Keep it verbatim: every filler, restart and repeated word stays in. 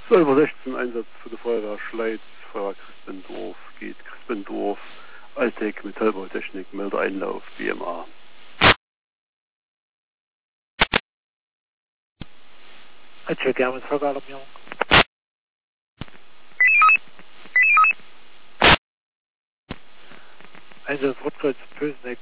zwölf Uhr sechzehn Einsatz für die Feuerwehr Schleiz, Feuerwehr Crispendorf, geht Crispendorf, Altec, Metallbautechnik, Meldeeinlauf, B M A. Check Germans Folgealarmierung. Einsatz Rotkreuz Pöseneck.